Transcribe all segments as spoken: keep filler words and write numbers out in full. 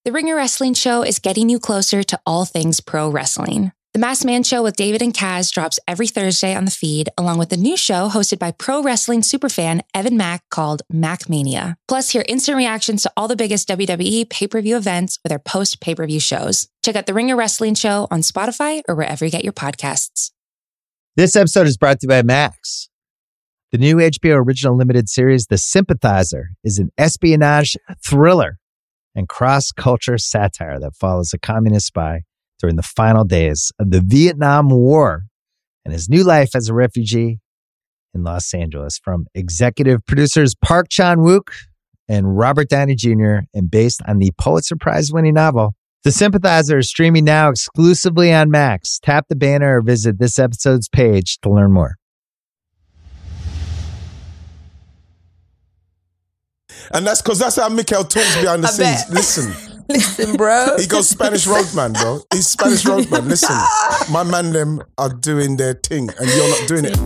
The Ringer Wrestling Show is getting you closer to all things pro wrestling. The Masked Man Show with David and Kaz drops every Thursday on the feed, along with a new show hosted by pro wrestling superfan Evan Mack called Mac Mania. Plus, hear instant reactions to all the biggest W W E pay-per-view events with our post-pay-per-view shows. Check out The Ringer Wrestling Show on Spotify or wherever you get your podcasts. This episode is brought to you by Max. The new H B O original limited series, The Sympathizer, is an espionage thriller and cross-culture satire that follows a communist spy during the final days of the Vietnam War and his new life as a refugee in Los Angeles. From executive producers Park Chan-wook and Robert Downey Junior and based on the Pulitzer Prize-winning novel, The Sympathizer is streaming now exclusively on Max. Tap the banner or visit this episode's page to learn more. And that's because that's how Mikael talks behind the I scenes. bet. Listen. Listen, bro. He goes Spanish roadman, bro. He's Spanish roadman. Listen, my man them are doing their thing and you're not doing it.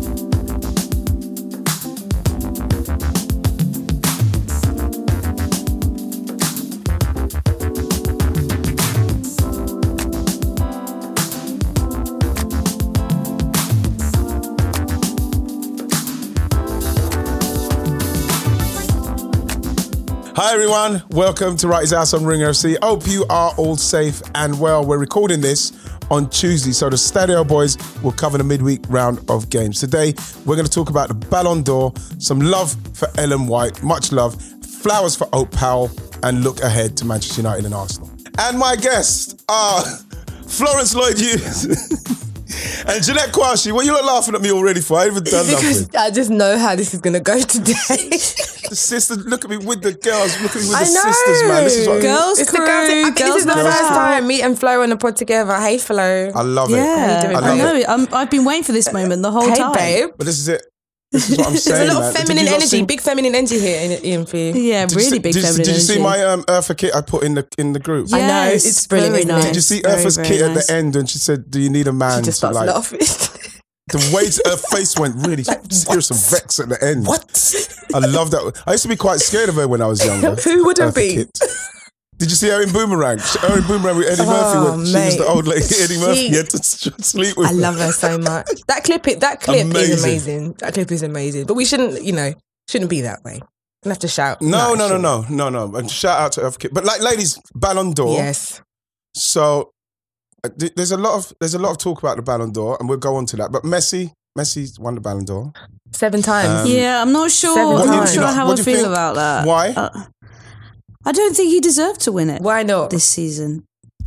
Hi everyone, welcome to Right His House on Ringer F C. Hope you are all safe and well. We're recording this on Tuesday, so the Stadio boys will cover the midweek round of games. Today, we're going to talk about the Ballon d'Or, some love for Ellen White, much love, flowers for Oak Powell, and look ahead to Manchester United and Arsenal. And my guests are Florence Lloyd-Hughes and Jeanette Kouachi. What are you not laughing at me already for? I haven't done Because nothing. I just know how this is going to go today. The sisters, look at me with the girls, look at me with I the know. sisters, man. This is what Girls It's the crew, girls. I- girls this is the night first out. time me and Flo on the pod together. Hey, Flo. I love it. Yeah, doing, I, babe? know. I'm, I've been waiting for this moment the whole Hey, time. babe. But this is it. This is what I'm There's saying, a lot man. of Did feminine you not energy, see- big feminine energy here, in, Ian, for you. Yeah, Did you really see- big did, feminine Did you see energy. my um, Eartha kit I put in the in the group? I know, Yes, it's brilliant, very isn't it? nice. Did you see Very, Eartha's very kit nice. at the end when she said, "Do you need a man?" She just to starts like laughing. the way her face went really serious and vexed at the end. What? I love that. I used to be quite scared of her when I was younger. Who wouldn't Eartha be? Kitt. Did you see her in Boomerang? Her in Boomerang with Eddie Oh, Murphy when she was mate. the old lady Eddie Murphy She- had to s- sleep with. I love her so much. That clip, it that clip Amazing. is amazing. That clip is amazing. But we shouldn't, you know, shouldn't be that way. We have to shout. No, no, no, shouldn't. no, no, no. And shout out to Eartha Kitt. But like, ladies, Ballon d'Or. Yes. So uh, th- there's a lot of there's a lot of talk about the Ballon d'Or, and we'll go on to that. But Messi, Messi's won the Ballon d'Or. Seven times. Um, Yeah, I'm not sure. Seven I'm not times. sure You know, how what I do you feel think? about that. Why? Uh, I don't think he deserved to win it Why not? this season.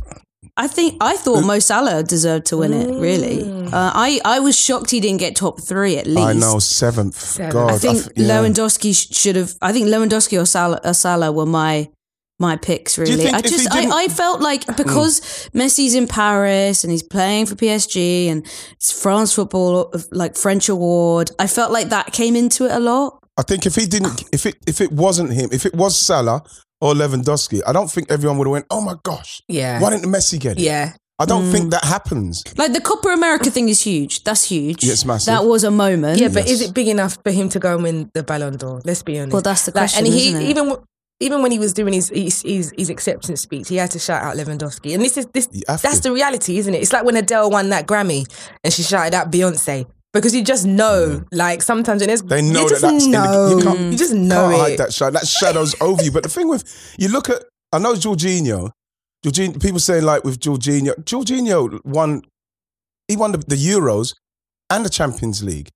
I think I thought Mo Salah deserved to win it. Really, Mm. uh, I I was shocked he didn't get top three at least. I know seventh. Seven. God, I think f- yeah. Lewandowski sh- should have. I think Lewandowski or Salah, or Salah were my my picks. you Really, think I if he just didn't- I, I felt like because Messi's in Paris and he's playing for P S G and it's France football, like French award. I felt like that came into it a lot. I think if he didn't, if it if it wasn't him, if it was Salah or Lewandowski, I don't think everyone would have went, "Oh my gosh, Yeah. why didn't Messi get it?" Yeah. I don't Mm. think that happens. Like the Copa America thing is huge. That's huge. Yeah, it's massive. That was a moment. Yeah, but Yes. is it big enough for him to go and win the Ballon d'Or? Let's be honest. Well, that's the Like, question, and he isn't it? even w- even when he was doing his, his his his acceptance speech, he had to shout out Lewandowski. And this is this You have that's to. the reality, isn't it? It's like when Adele won that Grammy and she shouted out Beyonce. Because you just know, like sometimes when it's They know you that just that's in the- know, you can't- you just know Can't it. hide that shadow. That shadow's over you. But the thing with you look at, I know Jorginho. Jorginho. People saying like with Jorginho, Jorginho won. He won the, the Euros and the Champions League.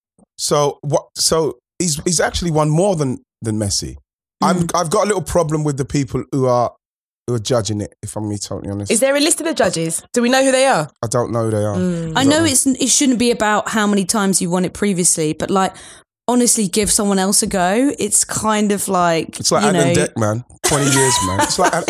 So what? So he's he's actually won more than than Messi. I'm I've got a little problem with the people who are who are judging it. If I'm being totally honest, Is there a list of the judges? Do we know who they are? I don't know who they are. Mm. I know it's it shouldn't be about how many times you won it previously, but like honestly, give someone else a go. It's kind of like It's like you Alan know, Deck, man. Twenty years, man. It's like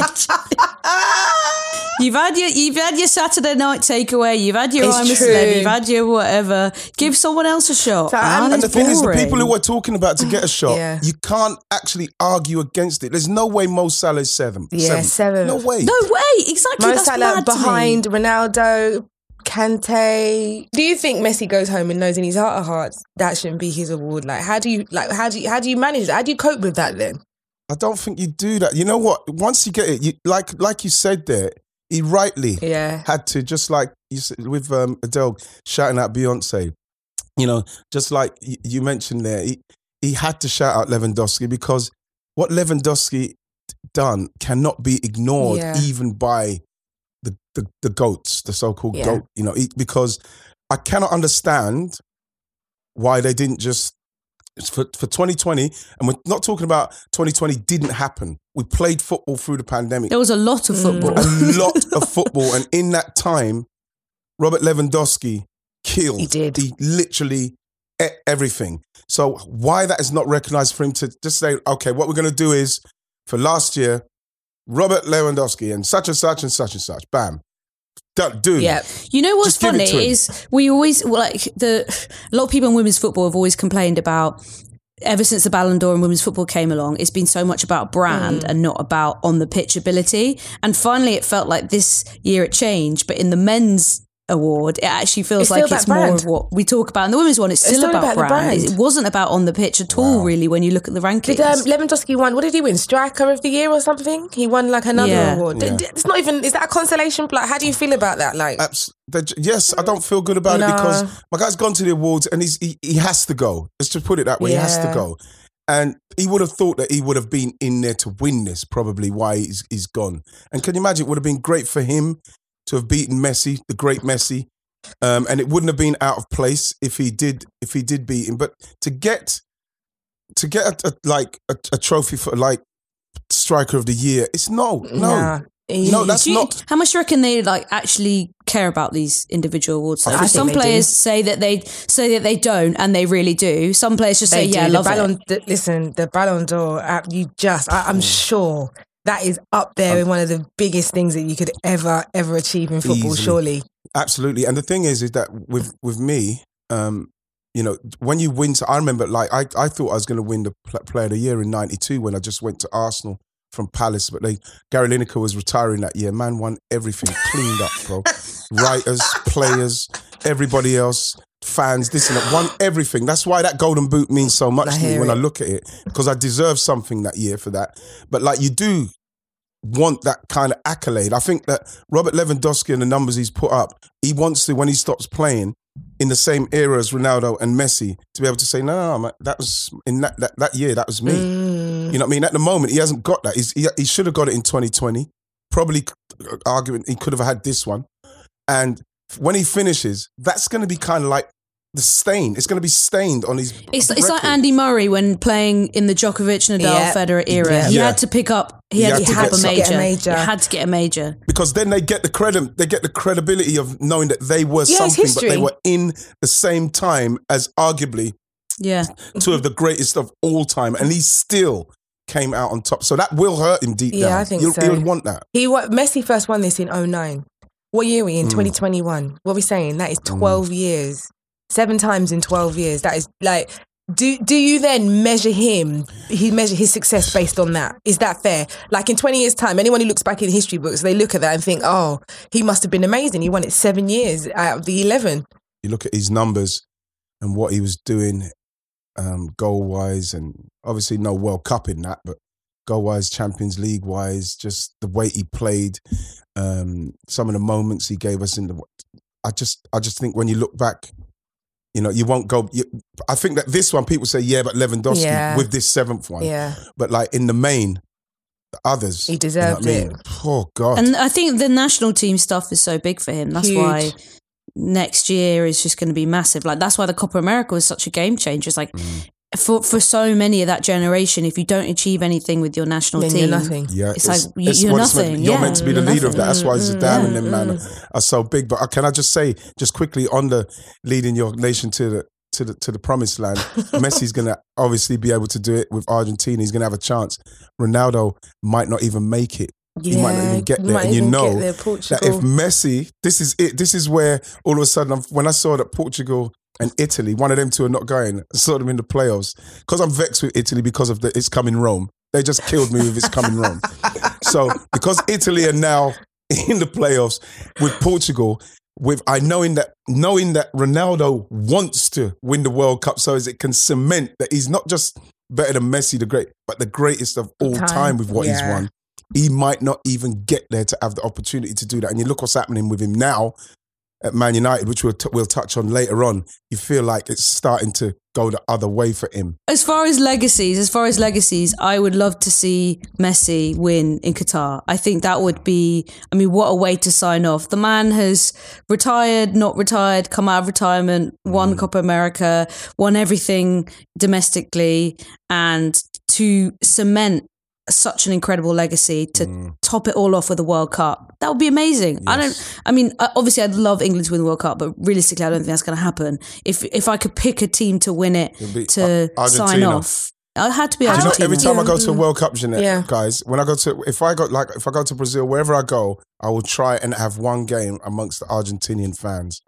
You've had your you've had your Saturday night takeaway. You've had your It's I'm a true. celeb. You've had your whatever. Give someone else a shot. So, man. and And the It's thing is, the boring. people who are talking about to get a shot, Yeah. you can't actually argue against it. There's no way Mo Salah is seventh. Yeah, seventh. No way. No way. Exactly. Mo That's Salah mad to me. behind Ronaldo, Kante. Do you think Messi goes home and knows in his heart of hearts that shouldn't be his award? Like, how do you like? How do you how do you manage that? How do you cope with that then? I don't think you do that. You know what? Once you get it, you, like like you said there, he rightly Yeah. had to, just like you said with um, Adele shouting out Beyonce, you know, just like y- you mentioned there, he, he had to shout out Lewandowski because what Lewandowski done cannot be ignored Yeah. even by the, the, the GOATs, the so-called Yeah. GOAT, you know, he, because I cannot understand why they didn't just, for, for twenty twenty, and we're not talking about twenty twenty didn't happen. We played football through the pandemic. There was a lot of football. A lot of football. And in that time, Robert Lewandowski killed. He did. He literally ate everything. So why that is not recognised for him to just say, okay, what we're going to do is, for last year, Robert Lewandowski and such and such and such and such. Bam. Don't do. Yeah. You know what's Just give it funny to him. is we always well, like the a lot of people in women's football have always complained about ever since the Ballon d'Or and women's football came along, it's been so much about brand and not about on the pitch ability. And finally, it felt like this year it changed, but in the men's award, it actually feels It's like still it's about more brand. of what we talk about. In the women's one, it's still, still about, about the brand. brand. It wasn't about on the pitch at all, really, when you look at the rankings. Did um, Lewandowski won? What did he win? Striker of the year or something? He won like another Yeah. award. Yeah. D- d- It's not even. Is that a consolation? Like, how do you feel about that? Like, Abs- they j- yes, I don't feel good about No. it because my guy's gone to the awards and he's, he, he has to go. Let's just put it that way. He has to Yeah. go. And he would have thought that he would have been in there to win this, probably why he's, he's gone. And can you imagine? It would have been great for him to have beaten Messi, the great Messi. Um, and it wouldn't have been out of place if he did if he did beat him. But to get to get a, a, like a, a trophy for like striker of the year, it's no, no, nah. no. That's Do you- not. How much do you reckon they like actually care about these individual awards? Though? I Because think some they players do. say that they say that they don't, and they really do. Some players just say, They "Yeah, I do. love the Ballon, it." The, listen, the Ballon d'Or, uh, you just, I, I'm sure that is up there in one of the biggest things that you could ever, ever achieve in football, Easily. surely. Absolutely. And the thing is, is that with, with me, um, you know, when you win, so I remember like, I, I thought I was going to win the pl- player of the year in ninety-two when I just went to Arsenal from Palace, but they, Gary Lineker was retiring that year. Man won everything, cleaned up, bro. Writers, players, everybody else, fans, this and that, won everything. That's why that golden boot means so much I to me hear when I it. look at it, because I deserve something that year for that. But like you do want that kind of accolade. I think that Robert Lewandowski and the numbers he's put up, he wants to, when he stops playing, in the same era as Ronaldo and Messi, to be able to say, no, no, no man, that was in that, that, that year, that was me. Mm. You know what I mean? At the moment, he hasn't got that. He's, he, he should have got it in twenty twenty. Probably arguing he could have had this one. And when he finishes, that's going to be kind of like the stain. It's going to be stained on his It's, it's like record. Andy Murray when playing in the Djokovic, Nadal, Yeah. Federer era. Yeah. He Yeah. had to pick up. He, He had, had to to pick up get a some- major. get a major. He had to get a major. Because then they get the credit, they get the credibility of knowing that they were Yeah, it's something, but history. they were in the same time as arguably Yeah. two of the greatest of all time, and he still came out on top. So that will hurt him deep Yeah, down. I think He'll, so. He'll want that. He wa- Messi first won this in oh nine. What year are we in? Mm. twenty twenty-one. What are we saying? That is twelve years. Seven times in twelve years. That is like, do do you then measure him, he measure his success based on that? Is that fair? Like in twenty years' time, anyone who looks back in history books, they look at that and think, oh, he must have been amazing. He won it seven years out of the eleven. You look at his numbers and what he was doing um, goal-wise, and obviously no World Cup in that, but goal-wise, Champions League-wise, just the way he played, um, some of the moments he gave us in the... I just, I just think when you look back, you know, you won't go... You, I think that this one, people say, yeah, but Lewandowski Yeah. with this seventh one. Yeah. But like in the main, the others... He deserved you know what I mean? Oh, God. And I think the national team stuff is so big for him. That's Huge. why next year is just going to be massive. Like that's why the Copa America was such a game changer. It's like Mm. for for so many of that generation, if you don't achieve anything with your national Then team, you're nothing. Yeah, It's like, you- it's you're what it's meant- nothing, You're yeah, meant to be the you're leader of that. That's why nothing. Zidane Mm, and them mm, man are so big. But uh, can I just say, just quickly on the leading your nation to the to the to the promised land, Messi's going to obviously be able to do it with Argentina. He's going to have a chance. Ronaldo might not even make it. He might not even get he there. might And you even know get there, that Portugal. if Messi, this is it. This is where all of a sudden, I'm, when I saw that Portugal and Italy, one of them two are not going, I saw them in the playoffs. Because I'm vexed with Italy because of the It's Coming Rome. They just killed me with It's Coming Rome. So because Italy are now in the playoffs with Portugal, with I knowing that knowing that Ronaldo wants to win the World Cup, so as it can cement that he's not just better than Messi, the great, but the greatest of all time, Time. with what he's Yeah. won. He might not even get there to have the opportunity to do that. And you look what's happening with him now at Man United, which we'll, t- we'll touch on later on. You feel like it's starting to go the other way for him. As far as legacies, as far as legacies, I would love to see Messi win in Qatar. I think that would be, I mean, what a way to sign off. The man has retired, not retired, come out of retirement, won Copa America, won everything domestically, and to cement such an incredible legacy to Mm. top it all off with a World Cup. That would be amazing. I don't, I mean, uh, obviously I'd love England to win the World Cup, but realistically I don't think that's going to happen. If if I could pick a team to win it, It'd be to Ar- sign Argentina. off, I had to be Do you know, Argentina. every time I go to a World Cup, Jeanette, Yeah. guys, when I go to, if I go like, if I go to Brazil, wherever I go, I will try and have one game amongst the Argentinian fans.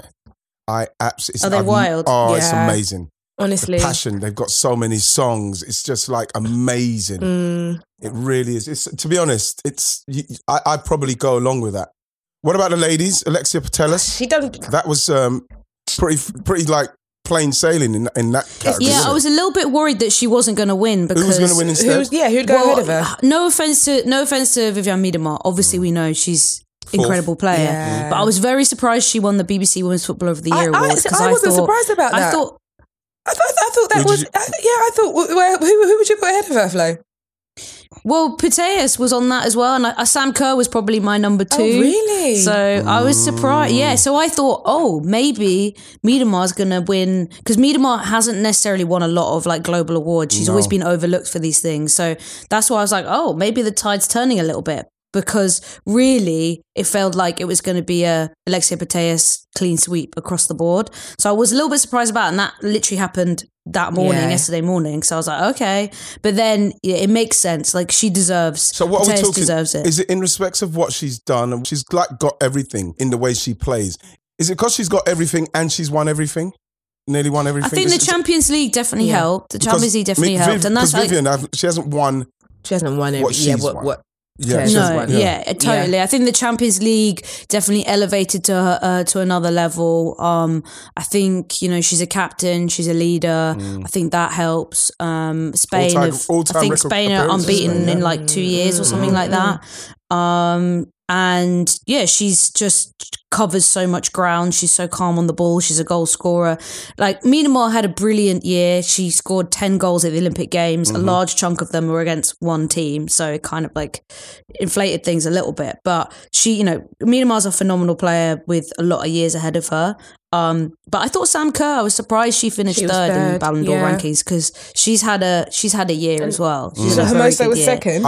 I absolutely. Are they wild? Oh, it's Yeah. amazing. Honestly. The passion. They've got so many songs. It's just like amazing. Mm. It really is. It's, to be honest, it's. You, I I probably go along with that. What about the ladies? Alexia Putellas. She done. That was um, pretty pretty like plain sailing in in that category. Yeah, wasn't I it? was a little bit worried that she wasn't going to win because Who was going to win instead? Who's, yeah, who'd go Well, ahead of her? no offense to no offense to Viviane Miedema. Obviously, we know she's incredible player, Yeah. but I was very surprised she won the B B C Women's Footballer of the Year I- I- award see, because I I, wasn't thought surprised about I that. thought I thought, I thought that Who did was. you- I, yeah, I thought. Where, who, who would you put ahead of her, Flo? well, Putellas was on that as well, and I, Sam Kerr was probably my number two. Oh, really? So I was surprised. Yeah, so I thought, oh, maybe Miedema's going to win because Miedema hasn't necessarily won a lot of like global awards. She's No. always been overlooked for these things. So that's why I was like, oh, maybe the tide's turning a little bit because really it felt like it was going to be a Alexia Putellas clean sweep across the board. So I was a little bit surprised about it, and that literally happened that morning, Yeah. yesterday morning. So I was like, okay. But then yeah, it makes sense. Like she deserves, So what are we Putellas talking? deserves it. Is it in respects of what she's done? And she's like got everything in the way she plays. Is it because she's got everything and she's won everything? Nearly won everything. I think the Is- is- Champions League definitely Yeah. helped. The because Champions League definitely Viv- helped. And that's because like, Vivian, I've- she hasn't won. She hasn't won every. What yeah, she's what, won. what? Yeah, Putellas she has no, hasn't won. yeah, totally. I think the Champions League definitely elevated to her, uh, to another level. Um, I think you know she's a captain, she's a leader. I think that helps. Um, Spain, All-time- have, all-time I think record Spain are appearances, unbeaten Spain, in yeah. like two years or something like that. Um, and yeah, she's just covers so much ground. She's so calm on the ball. She's a goal scorer. Like Miedema had a brilliant year. She scored ten goals at the Olympic Games. A large chunk of them were against one team, so it kind of like inflated things a little bit. But she, you know, Miedema's a phenomenal player with a lot of years ahead of her. Um, but I thought Sam Kerr, I was surprised she finished She was third, in third, Ballon d'Or yeah. rankings because she's had a she's had a year as well. She's So had a very Hermoso good was year. second.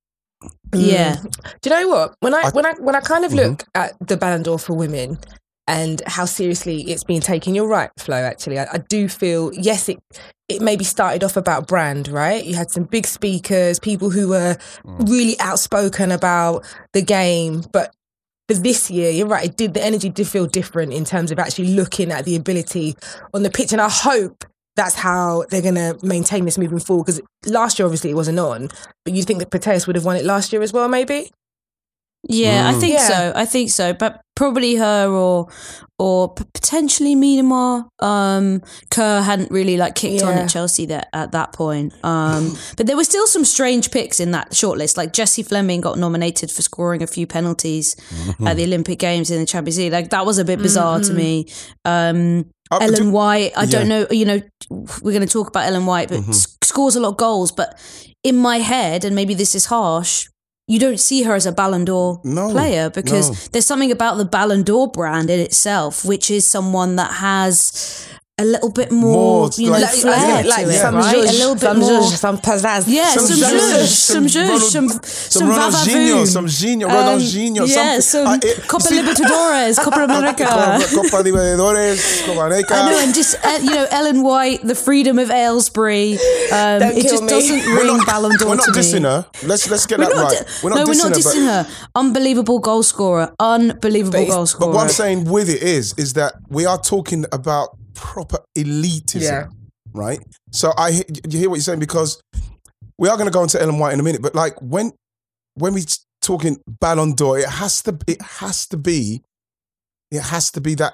Yeah. Do you know what? When I, I- when I when I kind of look at the Ballon d'Or for women and how seriously it's been taken, you're right, Flo. Actually, I, I do feel yes, it it maybe started off about brand, right? You had some big speakers, people who were really outspoken about the game, but. For this year, you're right. It did the energy did feel different in terms of actually looking at the ability on the pitch, and I hope that's how they're going to maintain this moving forward. Because last year, obviously, it wasn't on, but you think that Putellas would have won it last year as well, maybe? Yeah, I think Yeah. so. I think so. But probably her or or p- potentially Miedema. Um, Kerr hadn't really like kicked on Yeah. at Chelsea that at that point. Um, but there were still some strange picks in that shortlist. Like Jessie Fleming got nominated for scoring a few penalties at the Olympic Games in the Champions League. Like that was a bit bizarre to me. Um, Uh, Ellen do- White, I don't yeah. know, you know, we're going to talk about Ellen White, but Mm-hmm. s- scores a lot of goals. But in my head, and maybe this is harsh, you don't see her as a Ballon d'Or No, player because no. there's something about the Ballon d'Or brand in itself, which is someone that has a little bit more, More, you know, like- flair like- to like it, some right? zhuzh, a little bit some more. zhuzh, some pizzazz. Yeah, some, Some zhuzh, zhuzh, some some zhuzh, Ronald- some some some Ronaldinho, vavavoom. some Ginho, Um, Ronaldinho, yeah, some- some I- it- Copa see- Libertadores, Copa America. Copa, Copa Libertadores, Copa America. I know, and just uh, you know, Ellen White, the freedom of Aylesbury. Um, Don't it kill just me. doesn't We're ring not- Ballon d'Or We're not to me. dissing her. Let's let's get We're that not right. di- we're not no, dissing we're not her. but- dissing her. Unbelievable goal scorer. Unbelievable But it's- goal But scorer. what I'm saying with it is, is that we are talking about proper elitism, Yeah. right? So I, he- you hear what you're saying because we are going to go into Ellen White in a minute. But like when, when we talking Ballon d'Or, it has to, it has to be, it has to be that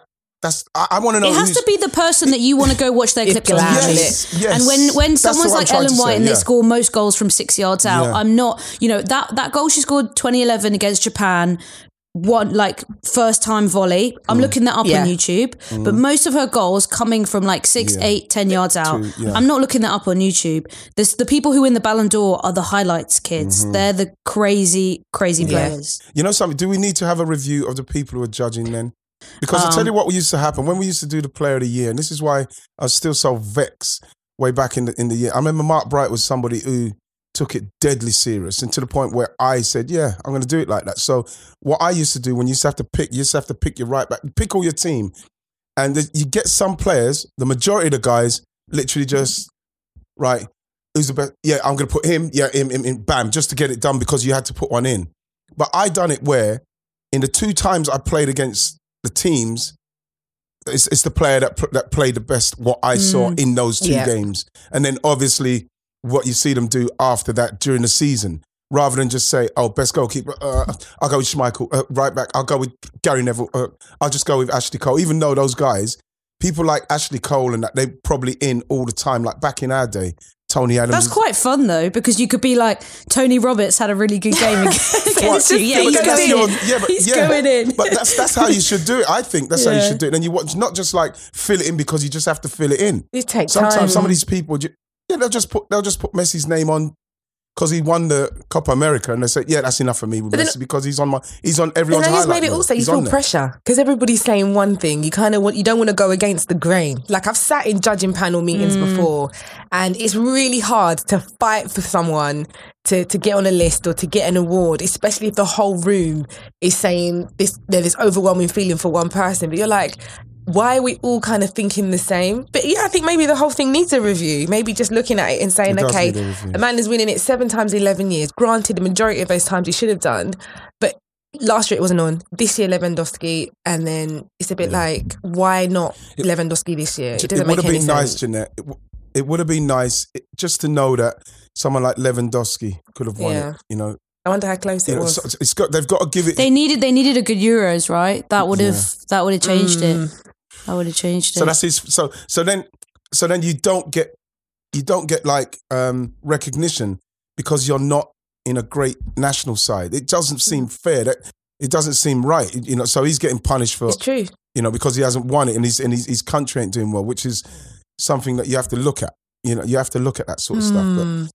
that's. I, I want to know. It has who's, to be the person that you want to go watch their It's clips on glad. YouTube. Yes, yes. And when when That's someone's what I'm like trying Ellen to White say, and yeah. they score most goals from six yards out, Yeah. I'm not. You know that that goal she scored twenty eleven against Japan. One like first time volley. I'm Mm. looking that up Yeah. on YouTube, but most of her goals coming from like six, Yeah. eight, ten yards out. Two, yeah. I'm not looking that up on YouTube. This the people who win the Ballon d'Or are the highlights kids. Mm-hmm. They're the crazy, crazy Yeah. players. You know something? Do we need to have a review of the people who are judging then? Because I'll tell you what used to happen when we used to do the Player of the Year, and this is why I was still so vexed way back in the in the year. I remember Mark Bright was somebody who took it deadly serious, and to the point where I said, "Yeah, I'm going to do it like that." So what I used to do when you used to have to pick, you used to have to pick your right back, pick all your team, and the, you get some players. The majority of the guys literally just right. Who's the best? Yeah, I'm going to put him. Yeah, him, him, him. Bam, just to get it done because you had to put one in. But I done it where in the two times I played against the teams, it's, it's the player that that played the best. What I saw in those two Yeah. games, and then obviously what you see them do after that during the season, rather than just say, "Oh, best goalkeeper, uh, I'll go with Schmeichel, uh, right back. I'll go with Gary Neville. Uh, I'll just go with Ashley Cole." Even though those guys, people like Ashley Cole and that, they're probably in all the time. Like back in our day, Tony Adams. That's quite fun though, because you could be like, Tony Roberts had a really good game against you. Yeah, but he's that's going your- in. yeah, but, He's yeah. going in. But that's that's how you should do it. I think that's how you Yeah. should do it. And you want not just like fill it in because you just have to fill it in. It takes Sometimes time. some of these people, ju- yeah, they'll just put they'll just put Messi's name on because he won the Copa America, and they say, yeah, that's enough for me with But then- Messi because he's on my he's on And everyone's I guess highlight maybe reel. also you He's feel on there. pressure because everybody's saying one thing. You kind of want, you don't want to go against the grain. Like I've sat in judging panel meetings before, and it's really hard to fight for someone to to get on a list or to get an award, especially if the whole room is saying this. There's this overwhelming feeling for one person, but you're like, why are we all kind of thinking the same? But yeah, I think maybe the whole thing needs a review. Maybe just looking at it and saying, It does okay, need a review. Amanda's winning it seven times in eleven years. Granted, the majority of those times he should have done, but last year it wasn't on. This year Lewandowski, and then it's a bit like, why not Lewandowski this year? It It doesn't would make have any been nice, sense. Jeanette. It, w- it would have been nice it- just to know that someone like Lewandowski could have won Yeah. it. You know, I wonder how close you it know, was. so it's got they've got to give it. They needed they needed a good Euros, right? That would have that would have changed it. That would have changed it. So that's his. So so then so then you don't get you don't get like um, recognition because you're not in a great national side. It doesn't seem fair. That it doesn't seem right. You know. So he's getting punished for It's true. you know because he hasn't won it and his and his, his country ain't doing well, which is something that you have to look at. You know, you have to look at that sort of stuff. But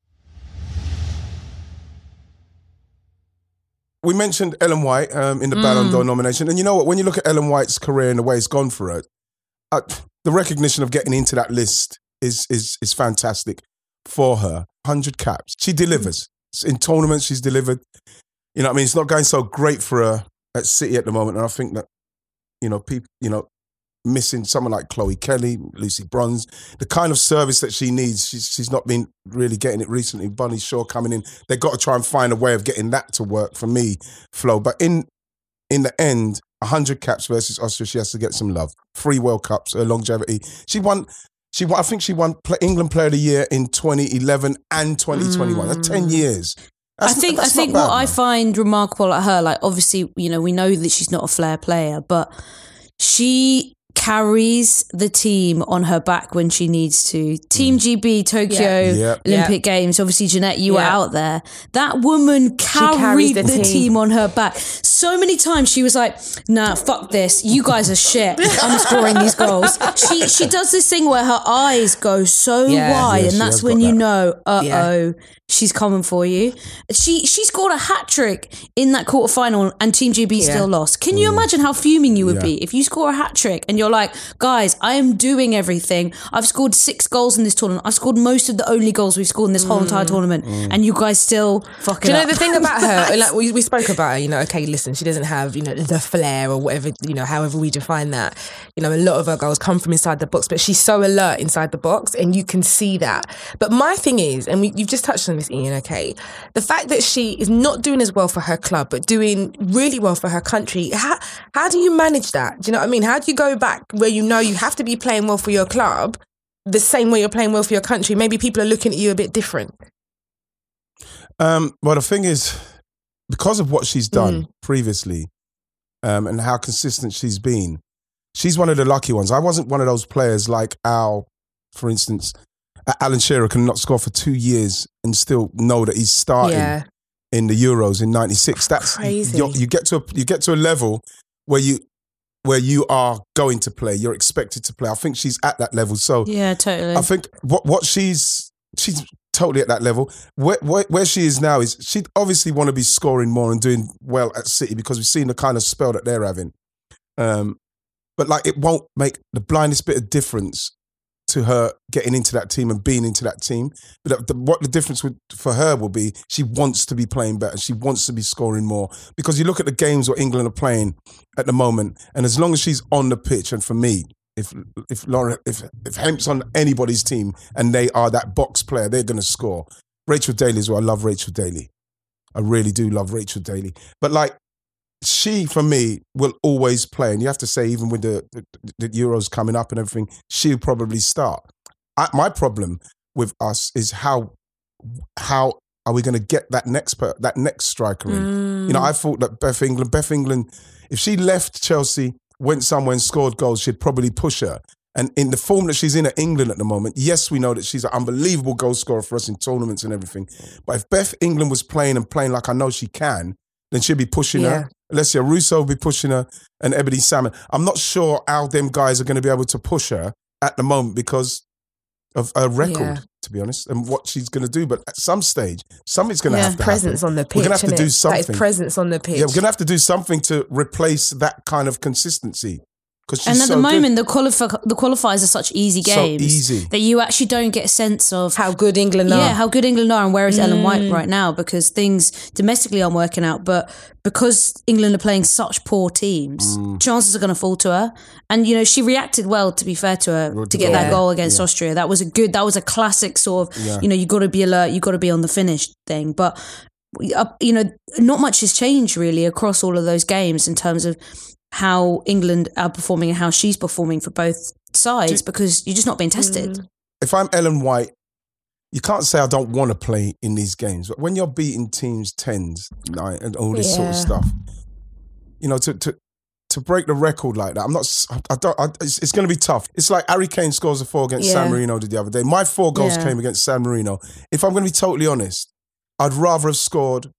we mentioned Ellen White um, in the Ballon d'Or nomination, and you know what? When you look at Ellen White's career and the way it's gone for her, uh, the recognition of getting into that list is is is fantastic for her. one hundred caps, she delivers in tournaments. She's delivered. You know, what I mean, it's not going so great for her at City at the moment, and I think that you know people, you know, missing someone like Chloe Kelly, Lucy Bronze, the kind of service that she needs. She's she's not been really getting it recently. Bunny Shaw coming in, they've got to try and find a way of getting that to work for me, Flo. But in in the end, one hundred caps versus Austria, she has to get some love. Three World Cups, her longevity. She won. She won, I think she won England Player of the Year in twenty eleven and twenty twenty-one. That's ten years. That's, I think I that's think not what bad, I man. find remarkable at her, like obviously, you know, we know that she's not a flair player, but she carries the team on her back when she needs to. Team G B, Tokyo Yeah. Yep. Olympic Games. Obviously, Jeanette, you were Yeah. out there. That woman carried carries the, the team. team. on her back. So many times she was like, nah, fuck this. You guys are shit. I'm scoring these goals. She she does this thing where her eyes go so Yeah. wide, Yeah, she and that's has when got you that. know, uh-oh. Yeah. She's coming for you. She she scored a hat trick in that quarter final, and Team G B Yeah. still lost. Can you imagine how fuming you would Yeah. be if you score a hat trick and you're like, guys, I am doing everything. I've scored six goals in this tournament. I've scored most of the only goals we've scored in this whole entire tournament, and you guys still fuck it Do you know up. the thing about her? Like we, we spoke about her. You know, okay, listen, she doesn't have you know the flair or whatever. You know, however we define that. You know, a lot of her goals come from inside the box, but she's so alert inside the box, and you can see that. But my thing is, and we, you've just touched on this, Ian. Okay, the fact that she is not doing as well for her club, but doing really well for her country. How how do you manage that? Do you know what I mean? How do you go back where you know you have to be playing well for your club, the same way you're playing well for your country? Maybe people are looking at you a bit different. Um, well, the thing is, because of what she's done Mm. previously um, and how consistent she's been, she's one of the lucky ones. I wasn't one of those players like Al, for instance. Alan Shearer can not score for two years and still know that he's starting Yeah. in the Euros in ninety-six. That's Crazy. You, you get to a, you get to a level where you where you are going to play. You're expected to play. I think she's at that level. So Yeah, totally. I think what what she's she's totally at that level. Where, where where she is now is she'd obviously want to be scoring more and doing well at City because we've seen the kind of spell that they're having. Um, but like it won't make the blindest bit of difference to her getting into that team and being into that team. But the, what the difference would, for her will be, she wants to be playing better. She wants to be scoring more. Because you look at the games where England are playing at the moment, and as long as she's on the pitch, and for me, if if Laura, if if Hemp's on anybody's team and they are that box player, they're going to score. Rachel Daly as well. I love Rachel Daly. I really do love Rachel Daly. But like, she, for me, will always play. And you have to say, even with the, the, the Euros coming up and everything, she'll probably start. I, my problem with us is how how are we going to get that next per, that next striker in? Mm. You know, I thought that Beth England, Beth England, if she left Chelsea, went somewhere and scored goals, she'd probably push her. And in the form that she's in at England at the moment, yes, we know that she's an unbelievable goal scorer for us in tournaments and everything. But if Beth England was playing and playing like I know she can, then she'll be pushing Yeah. her. Alessia Russo will be pushing her, and Ebony Salmon. I'm not sure how them guys are going to be able to push her at the moment because of her record, Yeah. to be honest, and what she's going to do. But at some stage, something's going to Yeah. have to Presence happen. on the pitch. We're going to have to innit? do something. That is presence on the pitch. Yeah, we're going to have to do something to replace that kind of consistency. Because And at so the moment, good. the qualifi- the qualifiers are such easy So games easy. that you actually don't get a sense of How good England are. yeah, how good England are and where is Ellen Mm. White right now, because things domestically aren't working out. But because England are playing such poor teams, Mm. chances are going to fall to her. And, you know, she reacted well, to be fair to her, Good to get goal. that goal against Yeah. Austria. That was a good, that was a classic sort of, Yeah. you know, you got to be alert, you got to be on the finish thing. But, uh, you know, not much has changed really across all of those games in terms of how England are performing and how she's performing for both sides, because you're just not being tested. If I'm Ellen White, you can't say I don't want to play in these games. But when you're beating teams tens, nine, and all this sort of Yeah. stuff, you know, to to to break the record like that, I'm not. I don't. I, it's, it's going to be tough. It's like Harry Kane scores a four against Yeah. San Marino the other day. My four goals Yeah. came against San Marino. If I'm going to be totally honest, I'd rather have scored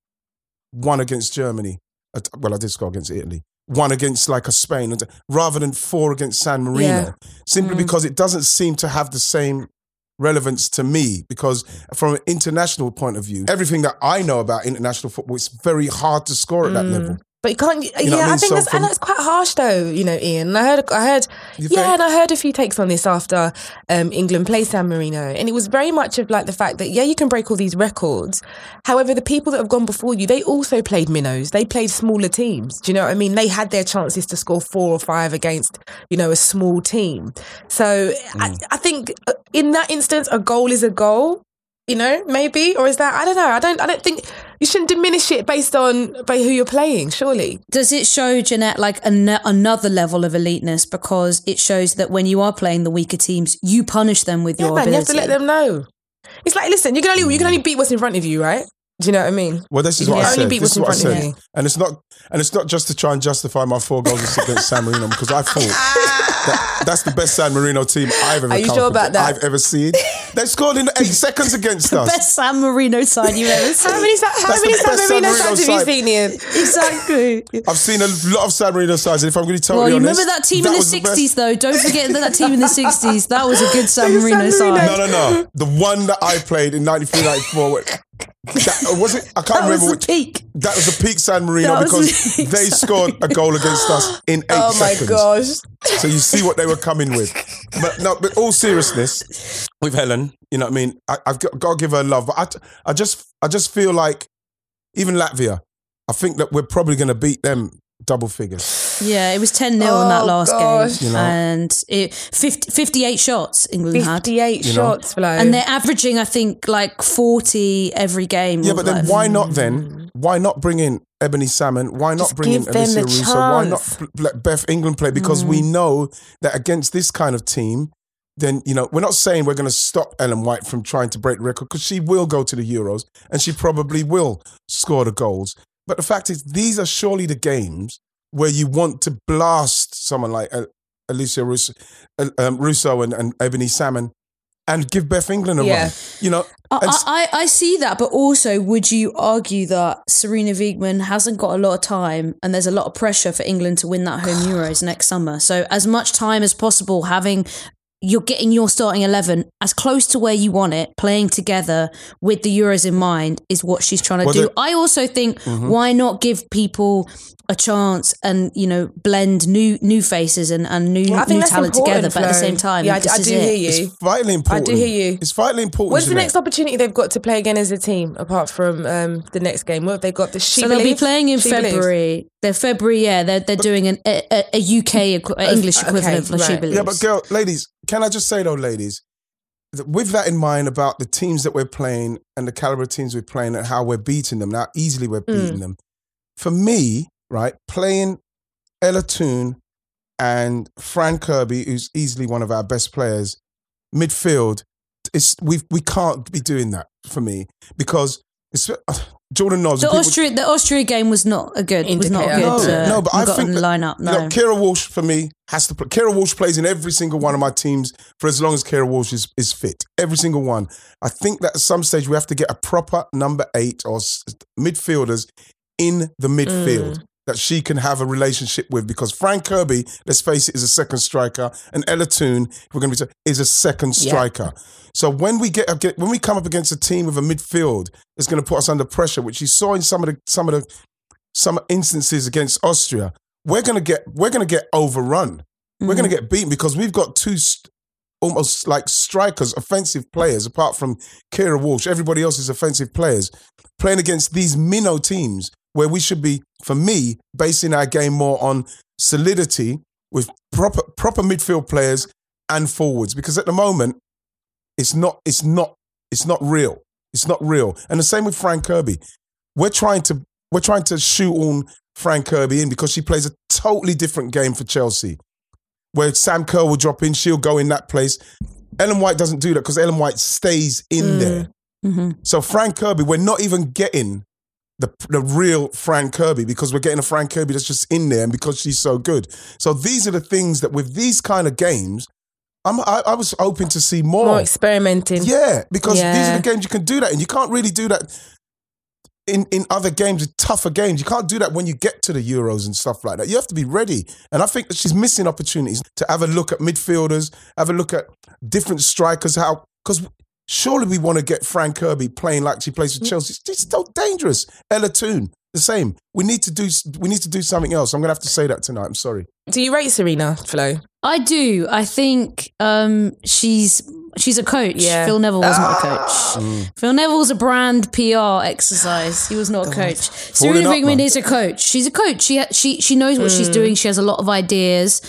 one against Germany. Uh, Well, I did score against Italy. One against like a Spain, and- rather than four against San Marino, Yeah. simply Mm. because it doesn't seem to have the same relevance to me. Because from an international point of view, everything that I know about international football, it's very hard to score at that Mm. level. But you can't. know yeah, what I I, mean? think So that's, from- and that's quite harsh, though. You know, Ian. I heard. I heard. You Yeah, think? and I heard a few takes on this after um, England played San Marino, and it was very much of like the fact that yeah, you can break all these records. However, the people that have gone before you, they also played minnows. They played smaller teams. Do you know what I mean? They had their chances to score four or five against you know a small team. So I, Mm. I think uh, in that instance, a goal is a goal. You know, maybe, or is that I don't know. I don't. I don't think you shouldn't diminish it based on by who you're playing. Surely. Does it show, Jeanette, like an- another level of eliteness, because it shows that when you are playing the weaker teams, you punish them with Yeah, your man, ability? you have to let them know. It's like, listen, you can only you can only beat what's in front of you, right? Do you know what I mean? Well, this is You what can I only said. beat This what's is in what I front of said, you. and it's not, and it's not just to try and justify my four goals against San Marino, because I thought that that's the best San Marino team I've ever. Are you come sure up about with- that? I've ever seen. They scored in eight seconds against us. Best San Marino side you've ever seen. How many Sa- how That's many the San best San Marino Marino sides have you side. seen, Ian? Exactly. I've seen a lot of San Marino sides, and if I'm going to be totally Well, you honest, remember that team in the was best- sixties, though. Don't forget that, that team in the sixties. That was a good San Marino San Marino. side. No, no, no. The one that I played in ninety-three ninety-four. That, was it? I can't That was remember the which. peak. That was the peak San Marino That was because the peak they San scored a goal against us in eight Oh my seconds. gosh! So you see what they were coming with. But no, but all seriousness, with Helen, you know what I mean? I, I've got, got to give her love. But I, I just I just feel like, even Latvia, I think that we're probably going to beat them double figures. Yeah, it was ten nil in that Oh, last gosh. game. You know. And it, fifty, fifty-eight shots England had. Fifty-eight You know. shots, Flo. And they're averaging, I think, like forty every game. Yeah, or but then like- why not then? Why not bring in Ebony Salmon? Why not Just bring in give them Alicia the Russo? Why not chance. b- let Beth England play? Because we know that against this kind of team, then, you know, we're not saying we're going to stop Ellen White from trying to break the record, because she will go to the Euros and she probably will score the goals. But the fact is, these are surely the games where you want to blast someone like uh, Alicia Russo, uh, um, Russo and, and Ebony Salmon, and give Beth England a Yeah. run. You know, I, and- I, I see that, but also, would you argue that Serena Wiegmann hasn't got a lot of time and there's a lot of pressure for England to win that home Euros next summer? So, as much time as possible, having you're getting your starting eleven as close to where you want it, playing together with the Euros in mind, is what she's trying to Well, do. the- I also think, Mhm. why not give people a chance and, you know, blend new new faces and, and new, I think new that's talent important, together, but at the Flo. same time, Yeah, I, this I is do it. hear you. it's vitally important. I do hear you. It's vitally important. What's the Jeanette. next opportunity they've got to play again as a team, apart from um, the next game? What have they got? The she So they'll be Believes? playing in She Believes? February. They're February, yeah. They're they're doing an, a, a, a U K equi- English okay, equivalent for She right. Believes. Yeah, but girl, ladies, can I just say though, ladies, that with that in mind about the teams that we're playing and the caliber of teams we're playing and how we're beating them, and how easily we're beating Mm. them. For me, right, playing Ella Toone and Fran Kirby, who's easily one of our best players, midfield, it's we we can't be doing that for me because it's Jordan Nobbs. the people- Austria the Austria game was not a good was not a good. Indicator. No, uh, no, but I got think in the that- lineup. No, You know, Kira Walsh for me has to play. Kira Walsh plays in every single one of my teams for as long as Kira Walsh is, is fit. Every single one. I think that at some stage we have to get a proper number eight or s- midfielders in the midfield Mm. that she can have a relationship with, because Fran Kirby, let's face it, is a second striker, and Ella Toone, if we're going to be is a second Yeah. striker. So when we get, get when we come up against a team with a midfield that's going to put us under pressure, which you saw in some of the some of the some instances against Austria, we're going to get we're going to get overrun. We're going to get beaten because we've got two st- almost like strikers, offensive players, apart from Kira Walsh. Everybody else is offensive players playing against these minnow teams where we should be, for me, basing our game more on solidity with proper proper midfield players and forwards. Because at the moment, it's not it's not it's not real. It's not real. And the same with Fran Kirby. We're trying to we're trying to shoot on Fran Kirby in because she plays a totally different game for Chelsea. Where Sam Kerr will drop in, she'll go in that place. Ellen White doesn't do that because Ellen White stays in Mm. there. Mm-hmm. So Fran Kirby, we're not even getting the the real Fran Kirby because we're getting a Fran Kirby that's just in there and because she's so good. So these are the things that with these kind of games, I'm, I, I was hoping to see more. More experimenting. Yeah, because these Yeah. are the games you can do that, and you can't really do that in, in other games, tougher games. You can't do that when you get to the Euros and stuff like that. You have to be ready. And I think that she's missing opportunities to have a look at midfielders, have a look at different strikers, how, because surely we want to get Fran Kirby playing like she plays for Chelsea. It's so dangerous. Ella Toone, the same. We need to do we need to do something else. I'm going to have to say that tonight. I'm sorry. Do you rate Serena, Flo? I do. I think um, she's she's a coach. Yeah. Phil Neville was not a coach. Mm. Phil Neville's a brand P R exercise. He was not a coach. Serena up, Wiegmann man. is a coach. She's a coach. She ha- she she knows what she's doing. She has a lot of ideas.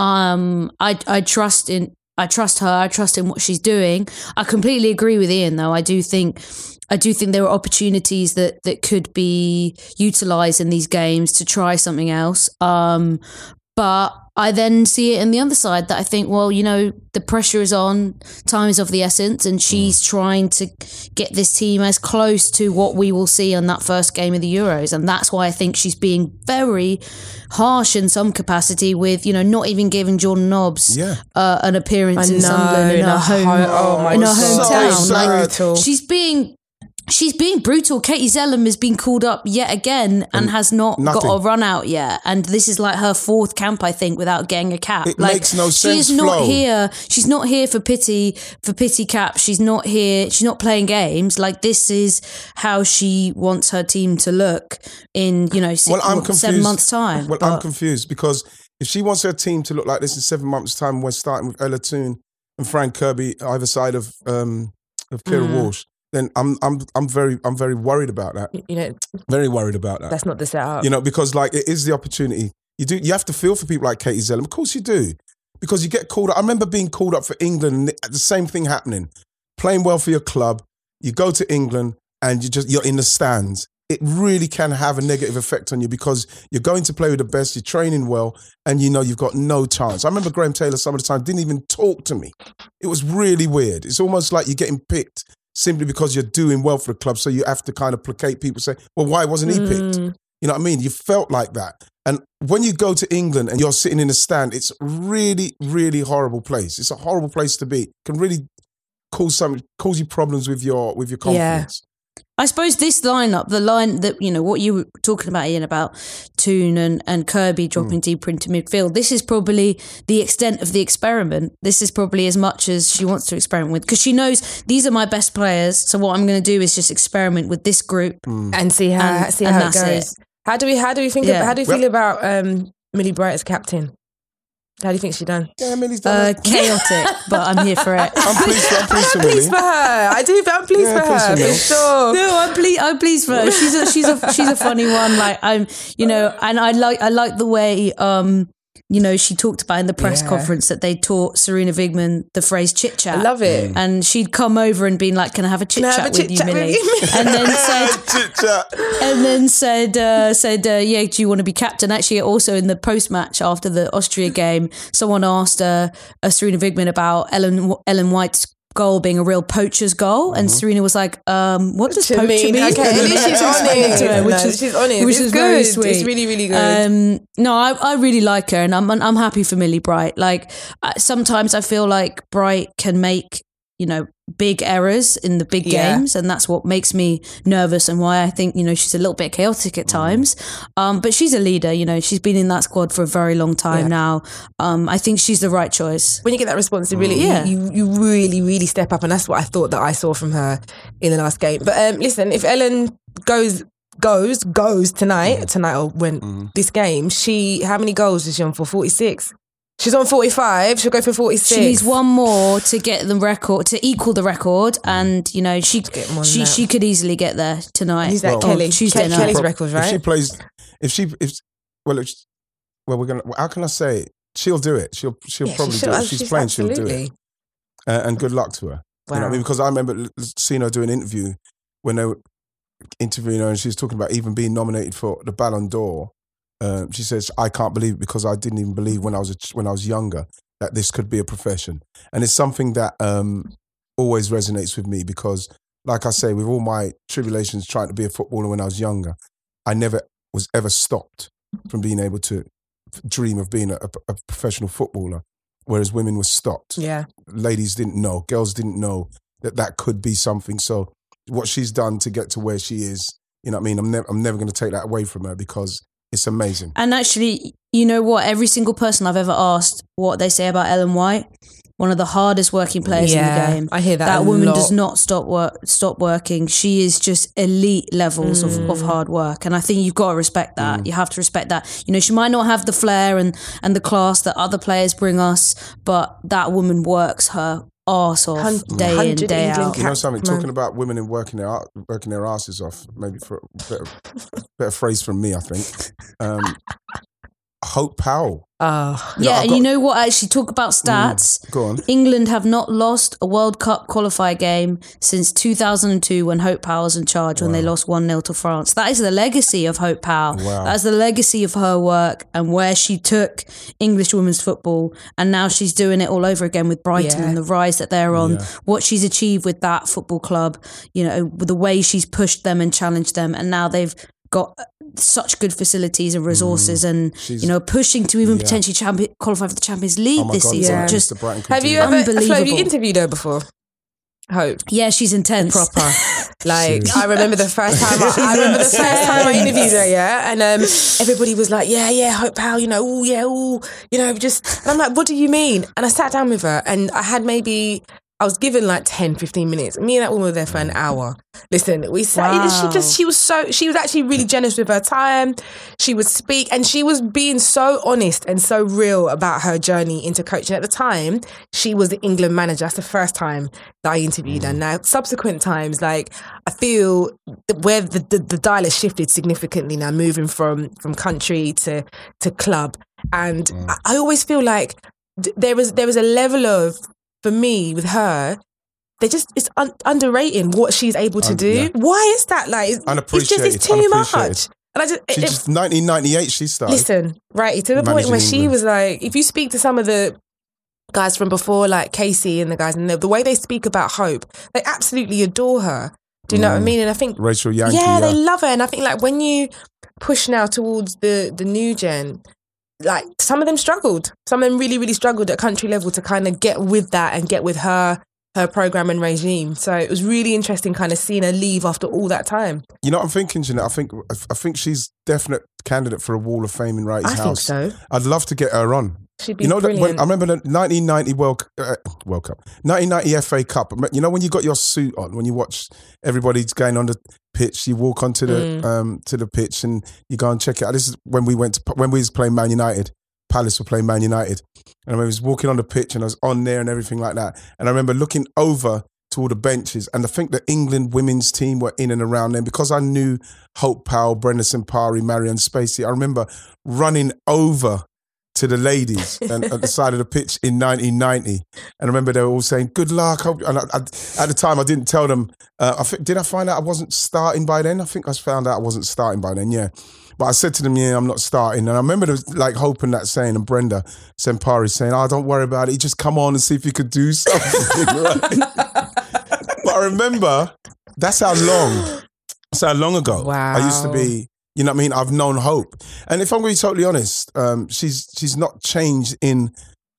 Um, I I trust in I trust her. I trust in what she's doing. I completely agree with Ian, though. I do think. I do think there are opportunities that, that could be utilised in these games to try something else. Um, but I then see it in the other side that I think, well, you know, the pressure is on, time is of the essence, and she's trying to get this team as close to what we will see on that first game of the Euros. And that's why I think she's being very harsh in some capacity with, you know, not even giving Jordan Nobbs Yeah. uh, an appearance I in know, Sunderland in in her a home, ho- oh my in her God. hometown. So like, brutal. she's being she's being brutal. Katie Zellum has been called up yet again and, And has not nothing. got a run out yet. And this is like her fourth camp, I think, without getting a cap. It like, makes no She sense, is not Flo. here. She's not here for pity for pity cap. She's not here. She's not playing games. Like, this is how she wants her team to look in, you know, six, Well, I'm what, confused. seven months time. Well, I'm But- confused because if she wants her team to look like this in seven months' time, we're starting with Ella Toone and Fran Kirby either side of um, of Kira Mm. Walsh. Then I'm I'm I'm very I'm very worried about that. You know, Very worried about that. that's not the setup. You know, because like it is the opportunity. You do you have to feel for people like Katie Zellum. Of course you do, because you get called up. I remember being called up for England and the same thing happening. Playing well for your club, you go to England and you just you're in the stands. It really can have a negative effect on you because you're going to play with the best, you're training well, and you know you've got no chance. I remember Graham Taylor some of the time didn't even talk to me. It was really weird. It's almost like you're getting picked simply because you're doing well for the club, so you have to kind of placate people, say, well, why wasn't he picked? Mm. You know what I mean? You felt like that. And when you go to England and you're sitting in the stand, it's really, really horrible place. It's a horrible place to be. It can really cause some cause you problems with your with your confidence. Yeah. I suppose this lineup, the line that, you know, what you were talking about, Ian, about Toon and, and Kirby dropping mm. deeper into midfield, this is probably the extent of the experiment. This is probably as much as she wants to experiment with, because she knows these are my best players. So what I'm going to do is just experiment with this group mm. and see how and, see how it goes. It. How do we how do we think yeah. about, how do we feel well, about um, Millie Bright as captain? How do you think she done? Yeah, Millie's done uh, chaotic, but I'm here for it. I'm pleased. I'm pleased for I'm pleased Millie. for her. I do. I'm pleased yeah, for her for, for sure. No, I'm pleased. I'm pleased for her. She's a she's a she's a funny one. Like I'm, you know, and I like I like the way um, you know, she talked about in the press yeah. conference that they taught Serena Vigman the phrase chit chat. I love it. And she'd come over and been like, "Can I have a chit chat with you, Millie?" And then said, and then said, uh, said, uh, "Yeah, do you want to be captain?" Actually, also in the post match after the Austria game, someone asked uh, uh, Serena Vigman about Ellen Ellen White's goal being a real poacher's goal, and mm-hmm. Serena was like, um, "What does poacher mean?" mean? Okay, at least she's honest. To her, which no, is, she's honest. Which it's is good. Very sweet. It's really, really good. Um, no, I, I really like her, and I'm I'm happy for Millie Bright. Like uh, sometimes I feel like Bright can make, you know, big errors in the big yeah. games, and that's what makes me nervous and why I think, you know, she's a little bit chaotic at times. Um, but she's a leader, you know, she's been in that squad for a very long time yeah. now. Um, I think she's the right choice. When you get that responsibility, yeah. you, you really, really step up, and that's what I thought that I saw from her in the last game. But um, listen, if Ellen goes goes goes tonight, mm. tonight or when mm. this game, she how many goals is she on for? forty-six. She's on forty-five. She'll go for forty-six. She needs one more to get the record, to equal the record, and you know she she she could easily get there tonight. Who's that? Well, Kelly. Tuesday Ke- night. Kelly's record, right? If she plays, if she if well, if, well, we're gonna. How can I say it? She'll do it. She'll she'll yeah, probably she do it. If she's, she's playing, absolutely. She'll do it. Uh, and good luck to her. Wow. You know what I mean? Because I remember seeing her do an interview when they were interviewing her, and she was talking about even being nominated for the Ballon d'Or. Uh, she says, "I can't believe it because I didn't even believe when I was a, when I was younger that this could be a profession." And it's something that um, always resonates with me because, like I say, with all my tribulations trying to be a footballer when I was younger, I never was ever stopped from being able to dream of being a, a professional footballer, whereas women were stopped. Yeah, ladies didn't know, girls didn't know that that could be something. So what she's done to get to where she is, you know what I mean? I'm never I'm never going to take that away from her because it's amazing. And actually, you know what? Every single person I've ever asked what they say about Ellen White, one of the hardest working players yeah, in the game. I hear that. That a woman lot. does not stop work, stop working. She is just elite levels mm. of, of hard work. And I think you've got to respect that. Mm. You have to respect that. You know, she might not have the flair and, and the class that other players bring us, but that woman works her arse off day in, day out. You know something, talking about women and working their working their asses off, maybe for a better, better phrase from me, I think. Um, Hope Powell. Oh. You yeah, know, and got, you know what? Actually, talk about stats. Mm, go on. England have not lost a World Cup qualifier game since two thousand two when Hope Powell was in charge, wow. when they lost one nil to France. That is the legacy of Hope Powell. Wow. That's the legacy of her work and where she took English women's football. And now she's doing it all over again with Brighton yeah. and the rise that they're on. Yeah. What she's achieved with that football club, you know, with the way she's pushed them and challenged them. And now they've got such good facilities and resources mm, and, you know, pushing to even yeah. potentially champion, qualify for the Champions League oh this God, season. Yeah. Just have you ever, Flo, have you interviewed her before? Hope. Yeah, she's intense. Proper. Like, I remember the first time I, I remember the first time I interviewed her, yeah? And um, everybody was like, yeah, yeah, Hope Powell, you know, oh, yeah, oh, you know, just... And I'm like, what do you mean? And I sat down with her and I had maybe... I was given like ten, fifteen minutes. Me and that woman were there for an hour. Listen, we sat, wow. she just, she was so, she was actually really generous with her time. She would speak and she was being so honest and so real about her journey into coaching. At the time, she was the England manager. That's the first time that I interviewed her. Now, subsequent times, like, I feel where the, the, the dial has shifted significantly now, moving from, from country to, to club. And mm. I, I always feel like there was, there was a level of, for me, with her, they just it's un- underrating what she's able to do. Yeah. Why is that like? It's, unappreciated. It's just it's too much. And I just, she it, just nineteen ninety-eight she started. Listen, right to the point where she was like, if you speak to some of the guys from before, like Casey and the guys, and the, the way they speak about Hope, they absolutely adore her. Do you know mm. what I mean? And I think Rachel Yankee. Yeah, yeah, they love her. And I think like when you push now towards the the new gen, like some of them struggled. Some of them really, really struggled at country level to kind of get with that and get with her her program and regime. So it was really interesting kind of seeing her leave after all that time. You know what I'm thinking, Jeanette? I think I think she's definite candidate for a Wall of Fame in Wrighty's I House. I think so. I'd love to get her on. She'd be you know brilliant. That when, I remember the nineteen ninety World uh, World Cup, nineteen ninety F A Cup. You know when you got your suit on, when you watch everybody's going on the pitch, you walk onto the mm. um, to the pitch and you go and check it out. This is when we went to, when we was playing Man United. Palace were playing Man United, and I was walking on the pitch and I was on there and everything like that. And I remember looking over to all the benches, and I think the England women's team were in and around them because I knew Hope Powell, Brenda Sampari, Marianne Spacey. I remember running over to the ladies and, at the side of the pitch in nineteen ninety, and I remember they were all saying "Good luck." Hope. And I, I, at the time, I didn't tell them. Uh, I think, did I find out I wasn't starting by then? I think I found out I wasn't starting by then. Yeah. But I said to them, yeah, I'm not starting. And I remember the, like Hope and that saying, and Brenda Sampari saying, oh, don't worry about it. You just come on and see if you could do something. Right? But I remember, that's how long, that's how long ago wow. I used to be, you know what I mean? I've known Hope. And if I'm going to be totally honest, um, she's she's not changed in,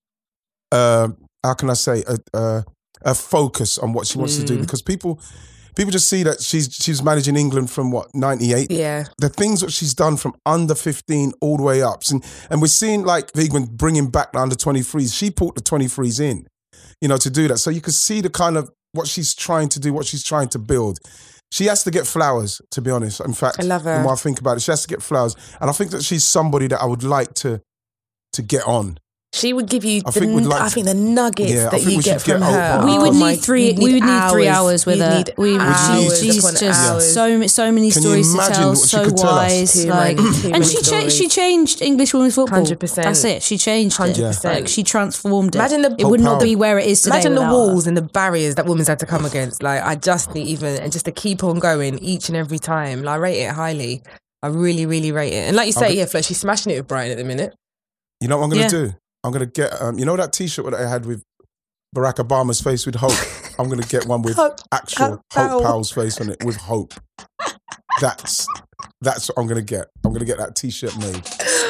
uh, how can I say, a, a, a focus on what she wants mm. to do. Because people... People just see that she's she's managing England from what, ninety-eight? Yeah. The things that she's done from under fifteen all the way up. And, and we're seeing like Wiegman bringing back the under twenty-threes. She put the twenty-threes in, you know, to do that. So you can see the kind of what she's trying to do, what she's trying to build. She has to get flowers, to be honest. In fact, I love her. The more I think about it, she has to get flowers. And I think that she's somebody that I would like to to get on. She would give you, I the, think, like I think the nuggets yeah, that you get from get her. We oh would my, need three. need We would need hours. three hours with You'd her. need We would. hours She's upon just hours. so so many Can stories you to imagine tell. what she So could tell us? wise, Too like, many- too and many she changed. stories. She changed English women's football. one hundred percent. That's it. She changed one hundred it. percent. Like she transformed it. Imagine the- it would not Power. be where it is today. Imagine the without walls her. and the barriers that women's had to come against. Like, I just need even, and just to keep on going each and every time. Like, I rate it highly. I really, really rate it. And like you say, Okay. yeah, Flo, she's smashing it with Brian at the minute. You know what I'm going to Yeah. do? I'm going to get, um, you know that T-shirt that I had with Barack Obama's face with Hope? I'm going to get one with Hope- actual Hope Hope Powell. Powell's face on it with Hope. That's that's what I'm going to get. I'm going to get that T-shirt made.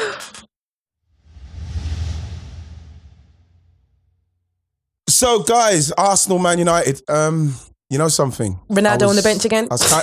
So, guys, Arsenal, Man United. Um, you know something? I Ronaldo was- on the bench again? I was kind,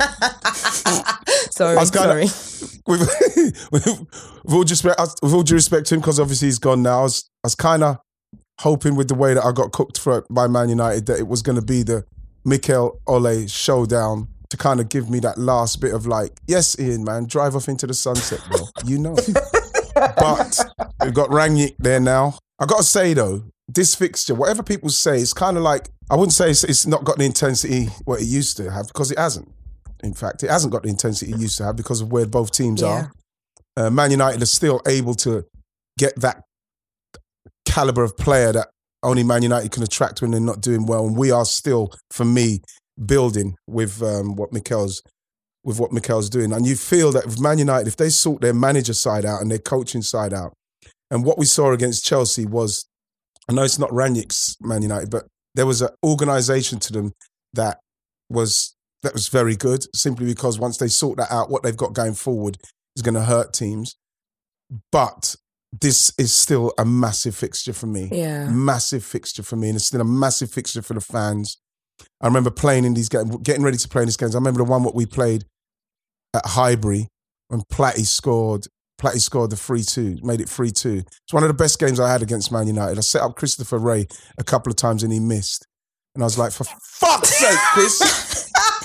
Sorry, I was kinda- sorry. with, with, with all due respect, with all due respect to him, because obviously he's gone now. I was, I was kind of hoping with the way that I got cooked for by Man United that it was going to be the Mikel Ole showdown to kind of give me that last bit of like, yes, Ian, man, drive off into the sunset, bro. You know. But we've got Rangnick there now. I got to say though, this fixture, whatever people say, it's kind of like, I wouldn't say it's, it's not got the intensity what it used to have, because it hasn't. In fact, it hasn't got the intensity it used to have because of where both teams Yeah. are. Uh, Man United are still able to get that caliber of player that only Man United can attract when they're not doing well. And we are still, for me, building with um, what Mikel's with what Mikel's doing. And you feel that with Man United, if they sort their manager side out and their coaching side out, and what we saw against Chelsea was, I know it's not Rangnick's Man United, but there was an organisation to them that was that was very good, simply because once they sort that out, what they've got going forward is going to hurt teams. But this is still a massive fixture for me. Yeah. Massive fixture for me. And it's still a massive fixture for the fans. I remember playing in these games, getting ready to play in these games. I remember the one what we played at Highbury when Platty scored. Platty scored the three two, made it three two. It's one of the best games I had against Man United. I set up Christopher Wray a couple of times and he missed. And I was like, for fuck's sake, Chris.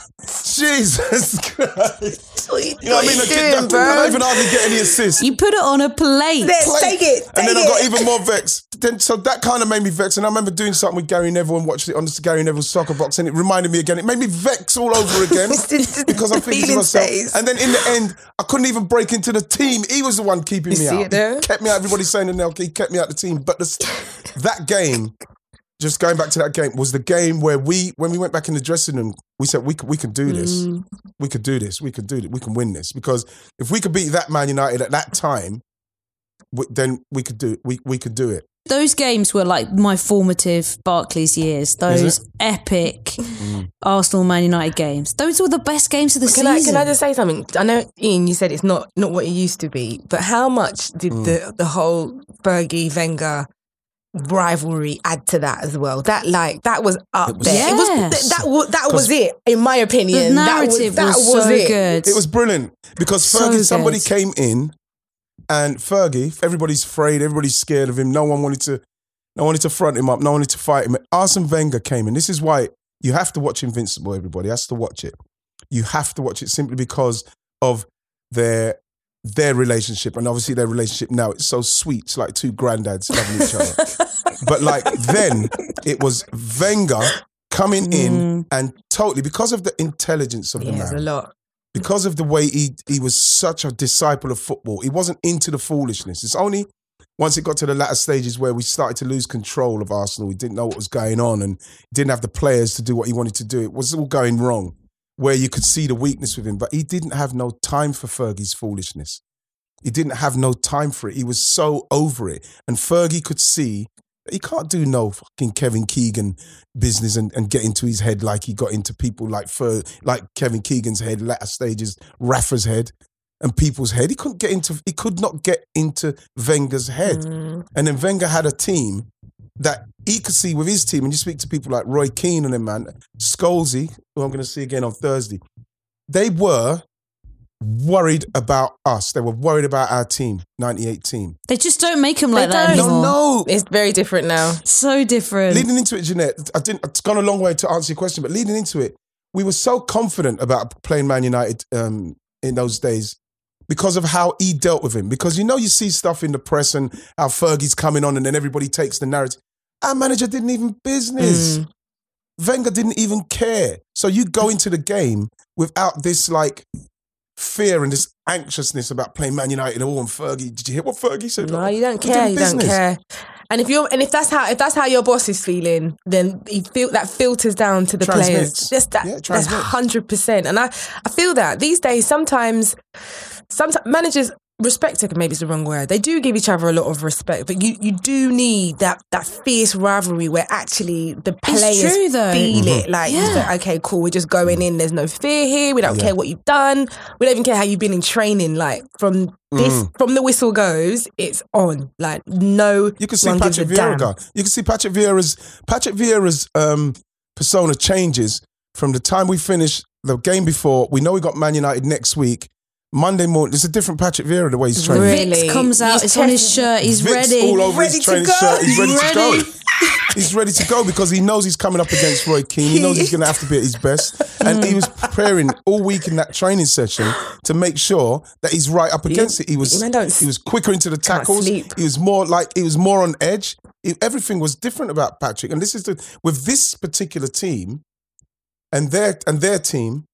Jesus Christ. What are you, You know what I mean? I, doing, get, I, bro? I don't even hardly get any assists. You put it on a plate. Let's Play. take it. And then take I got it. even more vexed. Then, so that kind of made me vexed. And I remember doing something with Gary Neville and watched it on the Gary Neville soccer box, and it reminded me again. It made me vex all over again because I'm thinking to Feeling myself. stays. And then in the end, I couldn't even break into the team. He was the one keeping You me see out. it there? He kept me out. Everybody's saying that now he kept me out the team. But the, that game, just going back to that game, was the game where we, when we went back in the dressing room, we said we could, we can do this. Mm. We could do this. We could do it. We can win this, because if we could beat that Man United at that time, w- then we could do we we could do it. Those games were like my formative Barclays years. Those epic mm. Arsenal Man United games. Those were the best games of the can season. I, can I just say something? I know, Ian, you said it's not, not what it used to be, but how much did mm. the, the whole Fergie Wenger rivalry add to that as well? That like that was up it was, there. Yes. It was that that, was, that was it, in my opinion. The narrative that was, that was, was so it. good. It was brilliant because So Fergie, good. somebody came in. And Fergie, everybody's afraid, everybody's scared of him. No one wanted to, no one wanted to front him up. No one wanted to fight him. Arsene Wenger came in. This is why you have to watch Invincible. Everybody has to watch it. You have to watch it simply because of their their relationship, and obviously their relationship now. It's so sweet. It's like two granddads loving each other. But like then, it was Wenger coming mm. in and totally because of the intelligence of yeah, the man. a lot. Because of the way he he was such a disciple of football, he wasn't into the foolishness. It's only once it got to the latter stages where we started to lose control of Arsenal, we didn't know what was going on and didn't have the players to do what he wanted to do. It was all going wrong, where you could see the weakness with him. But he didn't have no time for Fergie's foolishness. He didn't have no time for it. He was so over it. And Fergie could see that he can't do no fucking Kevin Keegan business and, and get into his head like he got into people like Fer, like Kevin Keegan's head, latter stages, Rafa's head and people's head. He couldn't get into, he could not get into Wenger's head. Mm. And then Wenger had a team that he could see with his team, and you speak to people like Roy Keane and them, man, Scholesy, who I'm going to see again on Thursday, they were worried about us. They were worried about our team, ninety-eight team. They just don't make them like they that don't. anymore. No, no. It's very different now. So different. Leading into it, Jeanette, I didn't, it's gone a long way to answer your question, but leading into it, we were so confident about playing Man United um, in those days because of how he dealt with him. Because, you know, you see stuff in the press and how Fergie's coming on and then everybody takes the narrative. Our manager didn't even business. Mm. Wenger didn't even care. So you go into the game without this, like, fear and this anxiousness about playing Man United and all. And Fergie, did you hear what Fergie said? No, you don't care. You don't care. And if you're, and if that's how, if that's how your boss is feeling, then you feel that filters down to the Transmits. players. Just that, yeah, that's hundred percent. And I, I feel that these days, sometimes, sometimes managers. Respect, maybe it's the wrong word. They do give each other a lot of respect, but you, you do need that that fierce rivalry where actually the players true, though. feel Mm-hmm. it. Like, yeah. you say, okay, cool, we're just going in. There's no fear here. We don't yeah. care what you've done. We don't even care how you've been in training. Like from this, mm. from the whistle goes, it's on. Like no, you can see Patrick Vieira go. You can see Patrick Vieira's Patrick Vieira's um, persona changes from the time we finish the game before. We know we got Man United next week. Monday morning, it's a different Patrick Vieira the way he's training. Really? Vicks comes out, he's it's on his shirt, he's Vicks ready. all over ready his training to go. shirt, he's ready, ready. to go. He's ready to go because he knows he's coming up against Roy Keane. He knows he's going to have to be at his best. And he was preparing all week in that training session to make sure that he's right up against it. He was he was quicker into the tackles. He was more like, he was more on edge. He, everything was different about Patrick. And this is the, with this particular team and their and their team,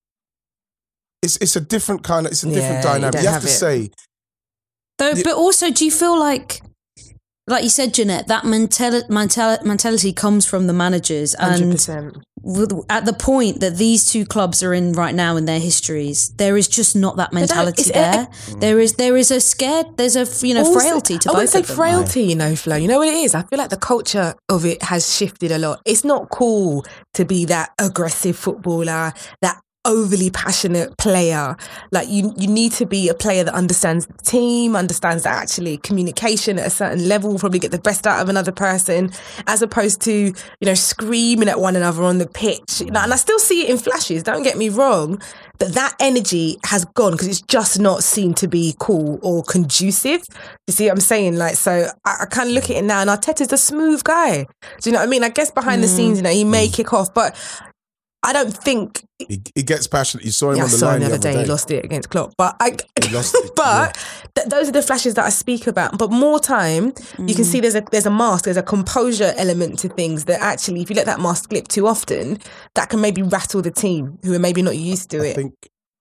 It's it's a different kind of, it's a different yeah, dynamic. You, you have, have to it. say. Though, you, but also, do you feel like, like you said, Jeanette, that mentali- mentali- mentality comes from the managers. And one hundred percent. At the point that these two clubs are in right now in their histories, there is just not that mentality there. A, there is there is a scared, there's a you know also, frailty to I both wouldn't say of them. frailty, you know, Flo. You know what it is? I feel like the culture of it has shifted a lot. It's not cool to be that aggressive footballer, that overly passionate player. Like you you need to be a player that understands the team, understands that actually communication at a certain level will probably get the best out of another person, as opposed to, you know, screaming at one another on the pitch. And I still see it in flashes, don't get me wrong, but that energy has gone because it's just not seen to be cool or conducive. You see what I'm saying? Like, so I, I kind of look at it now, and Arteta's a smooth guy. Do you know what I mean? I guess behind mm. the scenes, you know, he may kick off, but I don't think he, he gets passionate. You saw him yeah, on the I saw line him the other day. day. He lost it against Klopp, but I. He lost it. but yeah. th- those are the flashes that I speak about. But more time, mm. you can see there's a there's a mask, there's a composure element to things that actually, if you let that mask slip too often, that can maybe rattle the team who are maybe not used to I it. Think,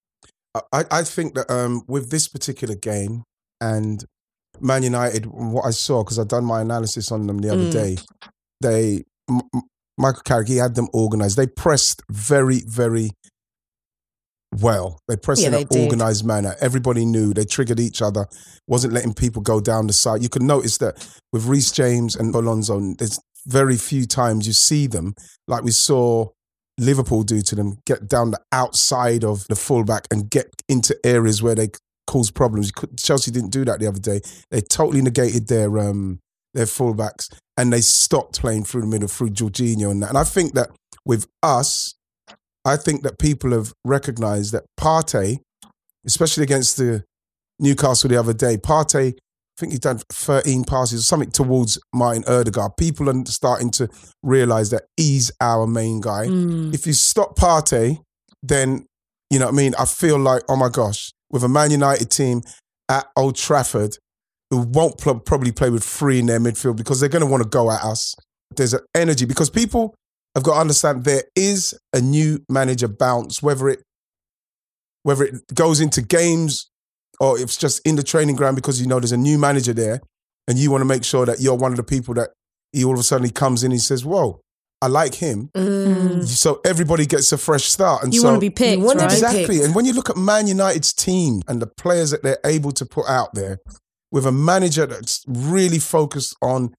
I I think that um, with this particular game and Man United, what I saw, because I've done my analysis on them the other mm. day, they. M- Michael Carrick, he had them organised. They pressed very, very well. They pressed Yeah, in they an did. organised manner. Everybody knew. They triggered each other. Wasn't letting people go down the side. You could notice that with Reece James and Alonso, there's very few times you see them, like we saw Liverpool do to them, get down the outside of the fullback and get into areas where they cause problems. Chelsea didn't do that the other day. They totally negated their um, their fullbacks and they stopped playing through the middle, through Jorginho and that. And I think that with us, I think that people have recognised that Partey, especially against the Newcastle the other day, Partey, I think he's done thirteen passes or something towards Martin Ødegaard. People are starting to realise that he's our main guy. Mm. If you stop Partey, then, you know what I mean, I feel like, oh my gosh, with a Man United team at Old Trafford, who won't pl- probably play with three in their midfield because they're going to want to go at us. There's an energy because people have got to understand there is a new manager bounce, whether it whether it goes into games or if it's just in the training ground because you know there's a new manager there and you want to make sure that you're one of the people that he all of a sudden he comes in and he says, whoa, I like him. Mm. So everybody gets a fresh start. And You so, want to be picked, You wanna right? be exactly. picked. And when you look at Man United's team and the players that they're able to put out there with a manager that's really focused on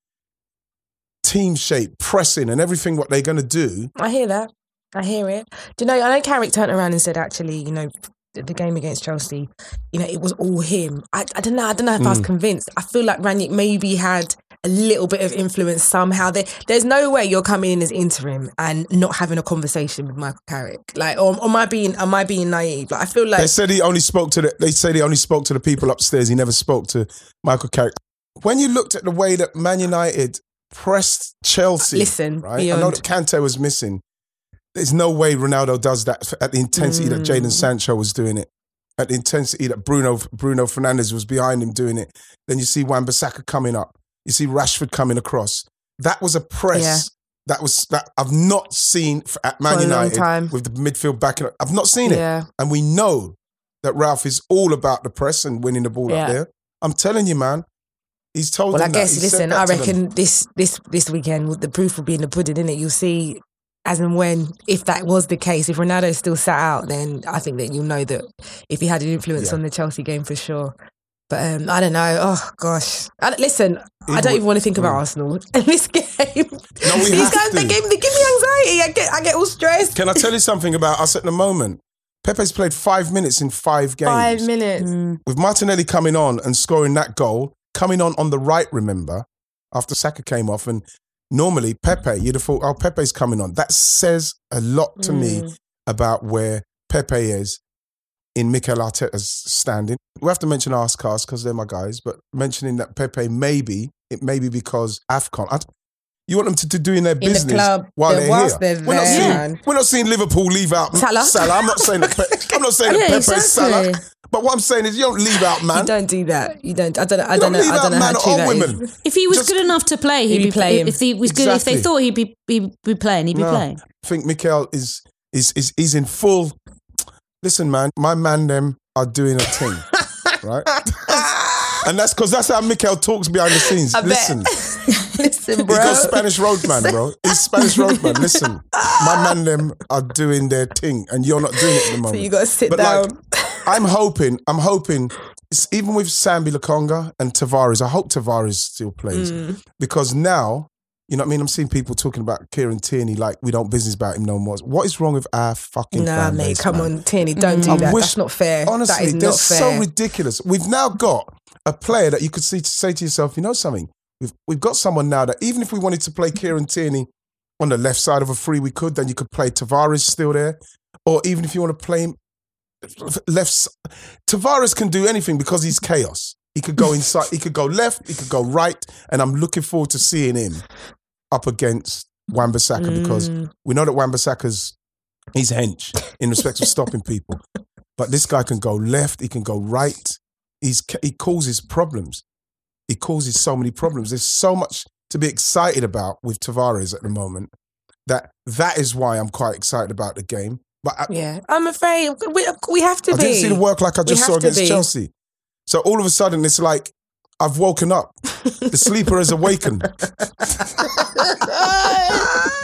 team shape, pressing and everything what they're going to do. I hear that. I hear it. Do you know, I know Carrick turned around and said, actually, you know, the, the game against Chelsea, you know, it was all him. I, I don't know. I don't know if I was convinced. I feel like Rangnick maybe had a little bit of influence somehow. There, there's no way you're coming in as interim and not having a conversation with Michael Carrick. Like, or, or am I being, am I being naive? Like, I feel like They said he only spoke to the, they said he only spoke to the people upstairs. He never spoke to Michael Carrick. When you looked at the way that Man United pressed Chelsea, Listen, right? I know beyond. that Kante was missing. There's no way Ronaldo does that at the intensity that Jadon Sancho was doing it, at the intensity that Bruno Bruno Fernandes was behind him doing it. Then you see Wan-Bissaka coming up. You see Rashford coming across. That was a press. Yeah. That was that I've not seen f- at Man For a long United time. with the midfield backing up. I've not seen it. Yeah. And we know that Ralph is all about the press and winning the ball Yeah. up there. I'm telling you, man. He's told Well, I them that. guess, He said listen, that I to them. reckon this this this weekend, the proof will be in the pudding, innit? You'll see as and when, if that was the case, if Ronaldo still sat out, then I think that you'll know that if he had an influence Yeah. on the Chelsea game for sure. But um, I don't know. Oh, gosh. I, listen, I It don't would- even want to think about Mm. Arsenal in this game. No, we These have guys, to. they give, they give me anxiety. I get, I get all stressed. Can I tell you something about us at the moment? Pepe's played five minutes in five games. Five minutes. With Martinelli coming on and scoring that goal, coming on on the right, remember, after Saka came off. And normally Pepe, you'd have thought, oh, Pepe's coming on. That says a lot to me about where Pepe is in Mikel Arteta's standing. We have to mention Arscast because they're my guys, but mentioning that Pepe maybe, it may be because AFCON. I, you want them to, to do in their the business club, while the- they're whilst here. they're we're, not there, seeing, man. we're not seeing Liverpool leave out Salah. Salah. I'm not saying that. Pe- I'm not saying Yeah, that Pepe's exactly. Salah. But what I'm saying is, you don't leave out man. You don't do that. You don't. I don't. I You don't know. leave I don't out know man how true or that is. women. If he was Just- good enough to play, he'd, He'd be be playing. If he was good, if they Exactly. thought he'd be, be, be playing, he'd be No. playing. I think Mikel is is is is in full. Listen, man, my man them are doing a thing, right? And that's because that's how Mikel talks behind the scenes. I bet. Listen, Listen, he bro. goes Spanish roadman, bro. He's Spanish roadman. Listen, my man them are doing their thing, and you're not doing it at the So moment. you got to sit But down. like, I'm hoping, I'm hoping, it's, even with Sambi Lokonga and Tavares, I hope Tavares still plays Mm. because now, you know what I mean? I'm seeing people talking about Kieran Tierney like we don't business about him no more. What is wrong with our fucking Nah, fan mate, base, come man? on, Tierney, don't do I that. wish- That's not fair. Honestly, that is they're not fair. so ridiculous. We've now got a player that you could see, say to yourself, you know something? We've we've got someone now that even if we wanted to play Kieran Tierney on the left side of a free, we could. Then you could play Tavares still there, or even if you want to play him left. s- Tavares can do anything because he's chaos. He could go inside. He could go left. He could go right. And I'm looking forward to seeing him up against Wan-Bissaka because Mm. we know that Wan-Bissaka's he's hench in respect of stopping people. But this guy can go left, he can go right. He's he causes problems. He causes so many problems. There's so much to be excited about with Tavares at the moment that that is why I'm quite excited about the game. But I, Yeah, I'm afraid we, we have to I be. didn't see the work like I We just have saw to against be. Chelsea. So all of a sudden it's like I've woken up. The sleeper has awakened. The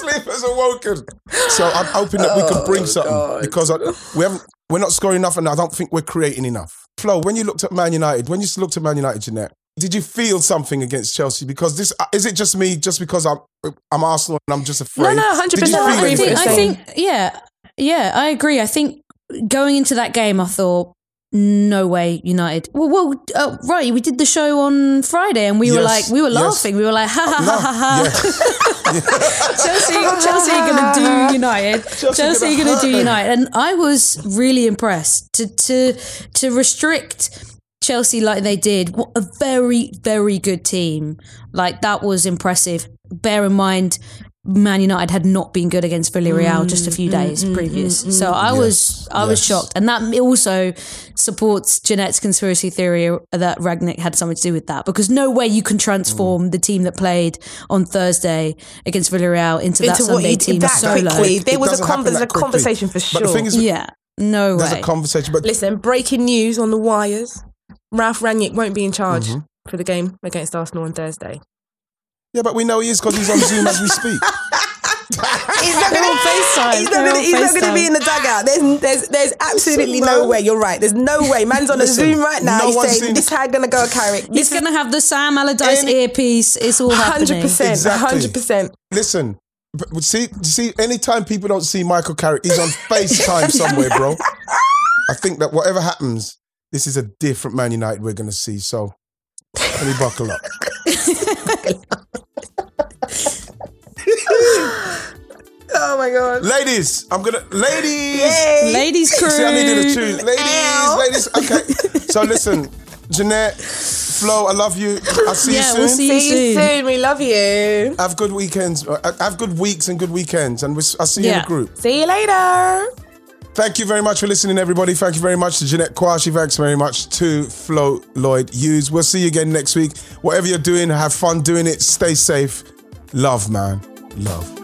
Sleep has awoken. So I'm hoping that we can bring something God. because I, we haven't. We're not scoring enough, and I don't think we're creating enough. Flo, when you looked at Man United, when you looked at Man United, Jeanette, did you feel something against Chelsea? Because this is it just me, just because I'm I'm Arsenal and I'm just afraid. No, no, one hundred percent. Did you feel I I anything? think, I think, yeah, yeah, I agree. I think going into that game, I thought, no way, United. Well, well, uh, right. We did the show on Friday, and we Yes, were like, we were yes. laughing. We were like, ha ha No, ha ha ha. yeah. Chelsea, Chelsea are going to do United. Chelsea Chelsea are gonna going to hurt do them. United, and I was really impressed to to to restrict Chelsea like they did. What a very very good team. Like that was impressive. Bear in mind, Man United had not been good against Villarreal just a few days previous. so I Yes, was I was yes. shocked. And that also supports Jeanette's conspiracy theory that Rangnick had something to do with that. Because no way you can transform Mm. the team that played on Thursday against Villarreal into, that Into what Sunday you team that so quickly. low. There It was a, doesn't happen con- that a quickly. conversation for But sure. the thing is, Yeah, no there's way. a conversation. But Listen, breaking news on the wires. Ralph Rangnick won't be in charge Mm-hmm. for the game against Arsenal on Thursday. yeah, but we know he is because he's on Zoom as we speak. He's not going to FaceTime. He's not They're going on he's not going to FaceTime. be in the dugout. There's there's there's absolutely no no. way. You're right. There's no way. Man's on Listen, a Zoom right now. no He's one's saying seen- this how going to go, Carrick. He's This is going to have the Sam Allardyce Any- earpiece. It's all happening. hundred percent. Exactly. hundred percent. Listen, but see, see, anytime people don't see Michael Carrick, he's on FaceTime somewhere, bro. I think that whatever happens, this is a different Man United we're going to see. So, let me buckle up. Oh my god. Ladies, I'm going to, ladies. Yay. Ladies crew. See, I needed a tune. Ladies, Ow. ladies. Okay. So listen, Jeanette, Flo, I love you. I'll see Yeah, you soon. we'll see you See you soon. soon. We love you. Have good weekends. uh, Have good weeks and good weekends. And we'll, I'll see you in Yeah. the group. See you later. Thank you very much for listening, everybody. Thank you very much to Jeanette Kwashi. Thanks very much to Flo Lloyd Hughes. We'll see you again next week. Whatever you're doing, have fun doing it. Stay safe. Love, man. Love.